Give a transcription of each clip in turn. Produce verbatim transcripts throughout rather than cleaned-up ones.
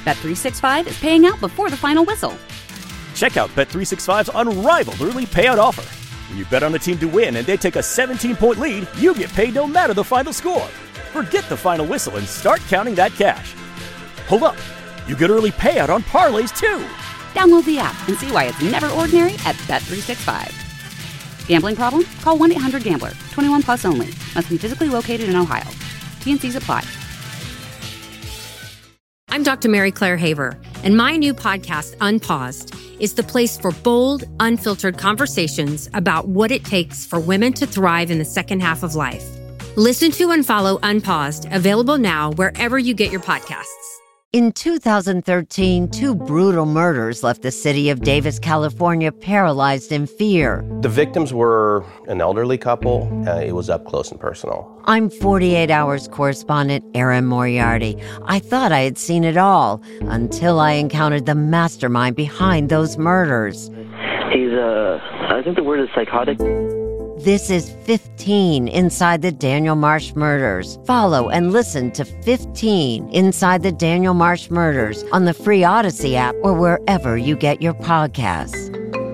Bet three sixty-five is paying out before the final whistle. Check out Bet three sixty-five's unrivaled early payout offer. When you bet on a team to win and they take a seventeen-point lead, you get paid no matter the final score. Forget the final whistle and start counting that cash. Hold up. You get early payout on parlays, too. Download the app and see why it's never ordinary at Bet three sixty-five. Gambling problem? Call one eight hundred gambler. twenty-one plus only. Must be physically located in Ohio. T N Cs apply. I'm Doctor Mary Claire Haver, and my new podcast, Unpaused, is the place for bold, unfiltered conversations about what it takes for women to thrive in the second half of life. Listen to and follow Unpaused, available now wherever you get your podcasts. In two thousand thirteen, two brutal murders left the city of Davis, California, paralyzed in fear. The victims were an elderly couple. Uh, it was up close and personal. I'm forty-eight hours correspondent Erin Moriarty. I thought I had seen it all until I encountered the mastermind behind those murders. He's, uh, I think the word is psychotic. This is fifteen Inside the Daniel Marsh Murders. Follow and listen to fifteen Inside the Daniel Marsh Murders on the free Odyssey app or wherever you get your podcasts.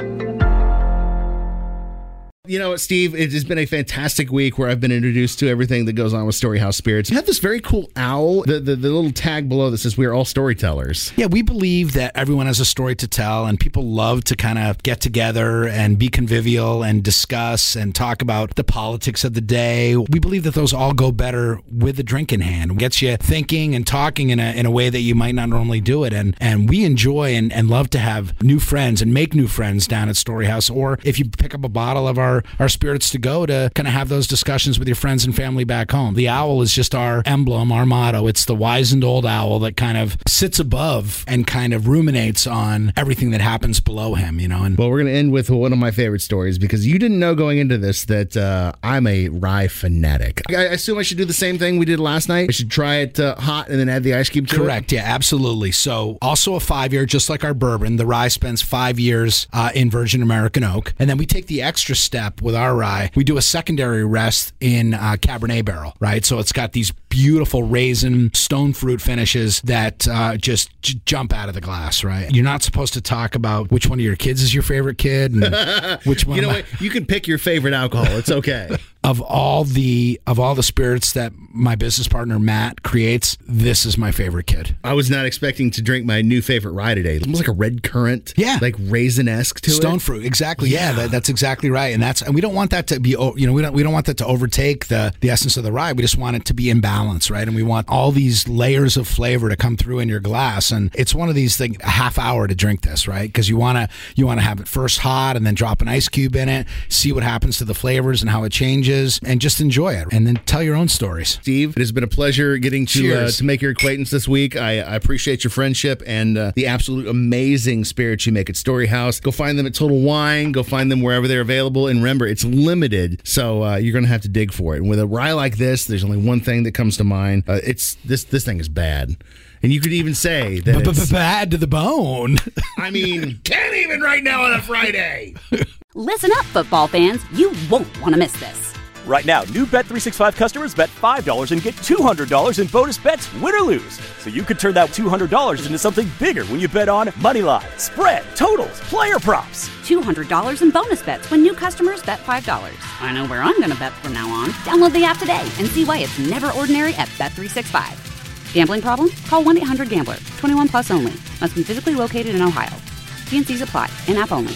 You know what, Steve, it has been a fantastic week where I've been introduced to everything that goes on with Storyhouse Spirits. You have this very cool owl, the, the, the little tag below that says we are all storytellers. Yeah, we believe that everyone has a story to tell, and people love to kind of get together and be convivial and discuss and talk about the politics of the day. We believe that those all go better with a drink in hand. It gets you thinking and talking in a in a way that you might not normally do it. And and we enjoy and, and love to have new friends and make new friends down at Storyhouse. Or if you pick up a bottle of our our spirits to go, to kind of have those discussions with your friends and family back home. The owl is just our emblem, our motto. It's the wizened old owl that kind of sits above and kind of ruminates on everything that happens below him, you know. And well, we're going to end with one of my favorite stories, because you didn't know going into this that uh, I'm a rye fanatic. I assume I should do the same thing we did last night. I should try it uh, hot and then add the ice cube to Correct, it. Correct, yeah, absolutely. So also a five-year, just like our bourbon, the rye spends five years uh, in virgin American oak. And then we take the extra step with our rye. We do a secondary rest in uh, Cabernet barrel, right? So it's got these beautiful raisin stone fruit finishes that uh, just j- jump out of the glass, right? You're not supposed to talk about which one of your kids is your favorite kid and which one. You know of my- what? You can pick your favorite alcohol. It's okay. Of all the of all the spirits that my business partner Matt creates, this is my favorite kid. I was not expecting to drink my new favorite rye today. It was like a red currant, yeah, like raisin-esque to stone it. fruit, exactly. Yeah, yeah that, that's exactly right. And that's and we don't want that to be, you know, we don't we don't want that to overtake the the essence of the rye. We just want it to be in balance, right? And we want all these layers of flavor to come through in your glass. And it's one of these things, a half hour to drink this, right? Because you want to you want to have it first hot and then drop an ice cube in it, see what happens to the flavors and how it changes, and just enjoy it, and then tell your own stories. Steve, it has been a pleasure getting to uh, to make your acquaintance this week. I, I appreciate your friendship and uh, the absolute amazing spirits you make at Storyhouse. Go find them at Total Wine. Go find them wherever they're available. And remember, it's limited, so uh, you're going to have to dig for it. And with a rye like this, there's only one thing that comes to mind. Uh, it's this this thing is bad. And you could even say that it's bad to the bone. I mean, can't even right now on a Friday. Listen up, football fans. You won't want to miss this. Right now, new Bet three sixty-five customers bet five dollars and get two hundred dollars in bonus bets, win or lose. So you could turn that two hundred dollars into something bigger when you bet on money line, spread, totals, player props. two hundred dollars in bonus bets when new customers bet five dollars. I know where I'm going to bet from now on. Download the app today and see why it's never ordinary at Bet three sixty-five. Gambling problem? Call one eight hundred gambler. twenty-one plus only. Must be physically located in Ohio. T N Cs apply. In-app only.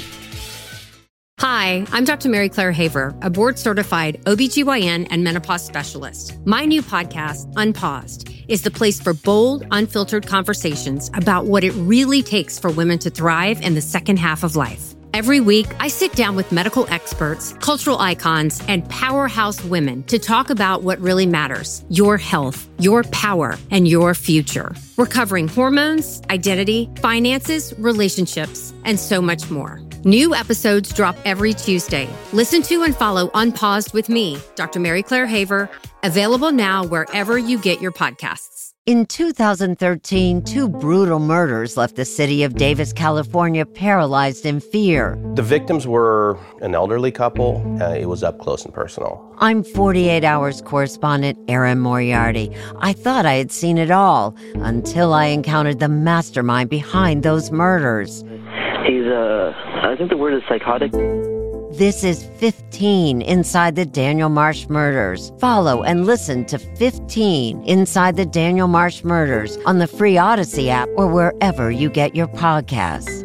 Hi, I'm Doctor Mary Claire Haver, a board-certified O B G Y N and menopause specialist. My new podcast, Unpaused, is the place for bold, unfiltered conversations about what it really takes for women to thrive in the second half of life. Every week, I sit down with medical experts, cultural icons, and powerhouse women to talk about what really matters: your health, your power, and your future. We're covering hormones, identity, finances, relationships, and so much more. New episodes drop every Tuesday. Listen to and follow Unpaused with me, Doctor Mary Claire Haver, available now wherever you get your podcasts. In two thousand thirteen, two brutal murders left the city of Davis, California, paralyzed in fear. The victims were an elderly couple. Uh, it was up close and personal. I'm forty-eight hours correspondent Erin Moriarty. I thought I had seen it all until I encountered the mastermind behind those murders. He's, uh, I think the word is psychotic. This is fifteen Inside the Daniel Marsh Murders. Follow and listen to fifteen Inside the Daniel Marsh Murders on the free Odyssey app or wherever you get your podcasts.